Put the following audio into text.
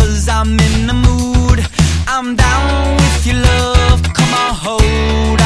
'cause I'm in the mood. I'm down with your love, come on, hold